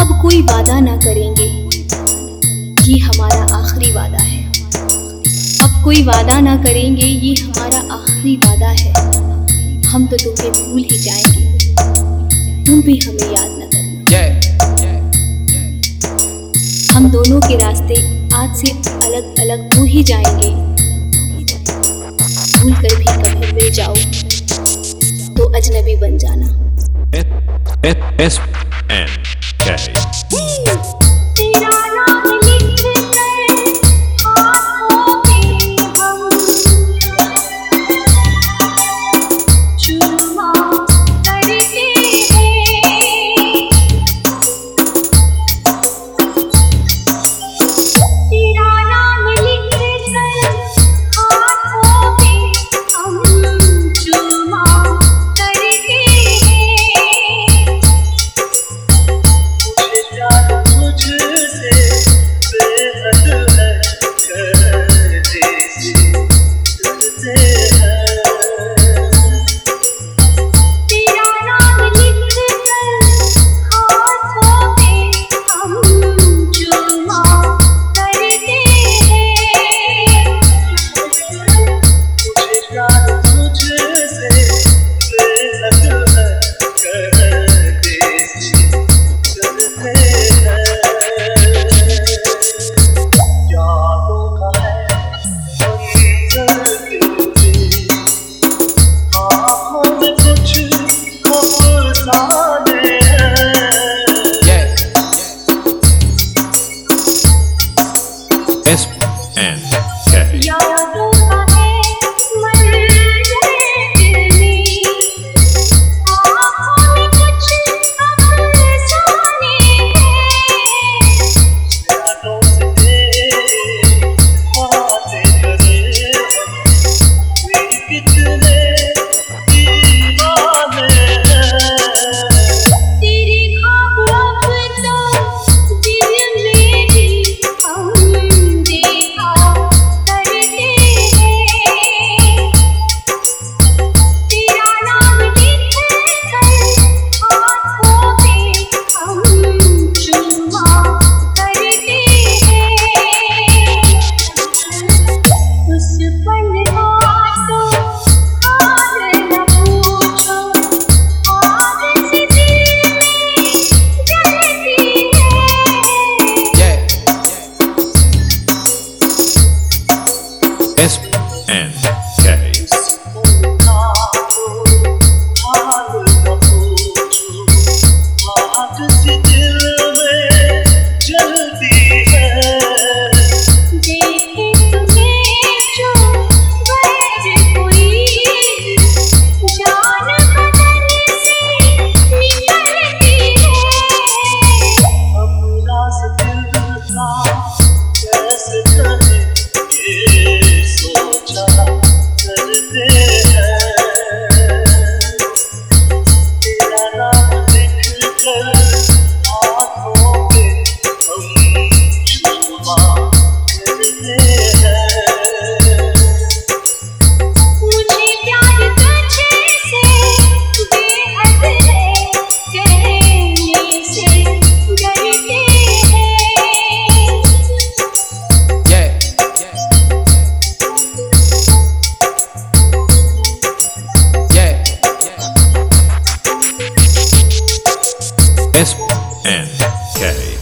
अब कोई वादा ना करेंगे, ये हमारा आखिरी वादा है। अब कोई वादा ना करेंगे, ये हमारा आखिरी वादा है। हम तो तुम्हें भूल ही जाएंगे, तुम भी हमें याद न करना। हम दोनों के रास्ते आज से अलग अलग हो ही जाएंगे। भूल कर भी कभी मिल जाओ तो अजनबी बन जाना। SNK SNK